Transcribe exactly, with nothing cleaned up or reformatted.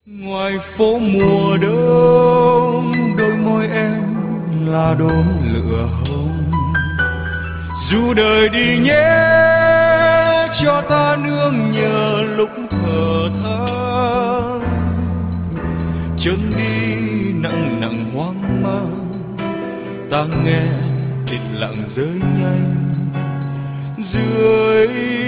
Ngoài phố mùa đông, đôi môi em là đốm lửa hồng. Dù đời đi nhé, cho ta nương nhờ lúc thở than. Chân đi nặng nặng hoang mang, ta nghe tịt lặng rơi nhanh dưới